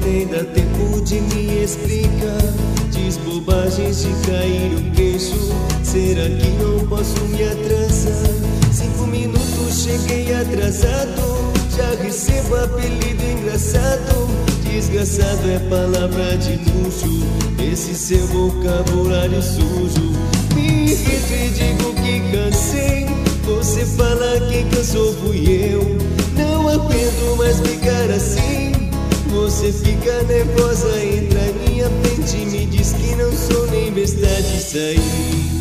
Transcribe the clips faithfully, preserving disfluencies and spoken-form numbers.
nem dá tempo de me explicar. Diz bobagens de cair o queixo. Será que não posso me atrasar? Cinco minutos cheguei atrasado. Já recebo apelido engraçado. Desgraçado é palavra de luxo. Esse seu vocabulário sujo. Me irrito e digo que cansei. Você fala que cansou fui eu. Não aguento mais ficar assim. Você fica nervosa, entra em minha frente e me diz que não sou nem besta de sair.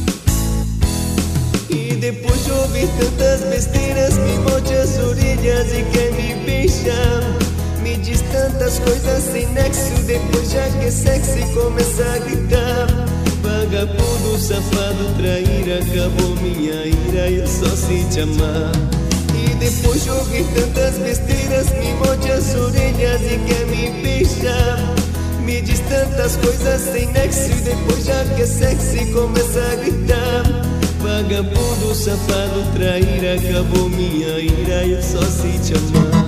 E depois de ouvir tantas besteiras, me morde as orelhas e quer me beijar. Me diz tantas coisas sem nexo, depois já que é sexy começa a gritar. Vagabundo, safado, traíra, acabou minha ira, eu só sei te amar. E depois de ouvir tantas besteiras, me morde as orelhas e quer me beijar. Me diz tantas coisas sem nexo, e depois já que é sexy começa a gritar. Vagabundo, safado, traíra, acabou minha ira, eu só sei te amar.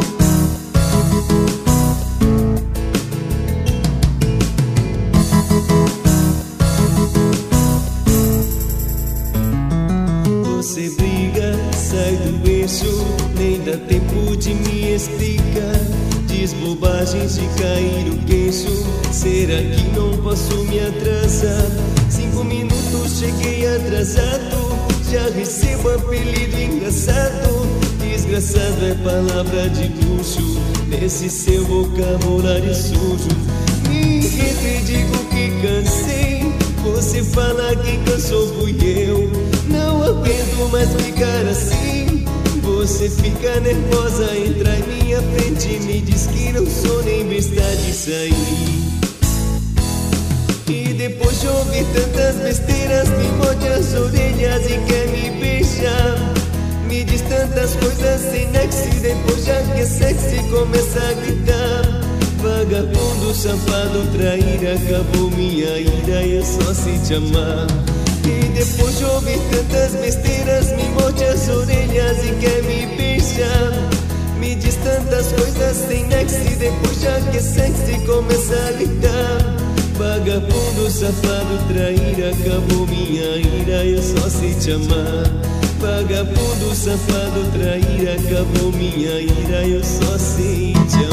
Você briga, sai do eixo, nem dá tempo de me explicar. Diz bobagens de cair o queixo. Será que não posso me atrasar? Cinco minutos cheguei atrasado. Já recebo apelido engraçado. Desgraçado é palavra de luxo. Nesse seu vocabulário sujo. Me irrito e digo que cansei. Você fala que cansou fui eu. Não aguento mais ficar assim. Você fica nervosa, entra em minha frente e me diz que não sou nem besta de sair. E depois de ouvir tantas besteiras, me morde as orelhas e quer me beijar. Me diz tantas coisas sem nexo, e depois já que é sexy começa a gritar. Vagabundo, safado, traíra, acabou minha ira, eu só sei te amar. E depois de ouvir tantas besteiras, me morde as orelhas e quer me beijar. Me diz tantas coisas sem nexo, e depois já que é sexy começa a gritar. Vagabundo, safado, traíra, acabou minha ira, eu só sei te amar. Vagabundo, safado, traíra, acabou minha ira, eu só sei te amar.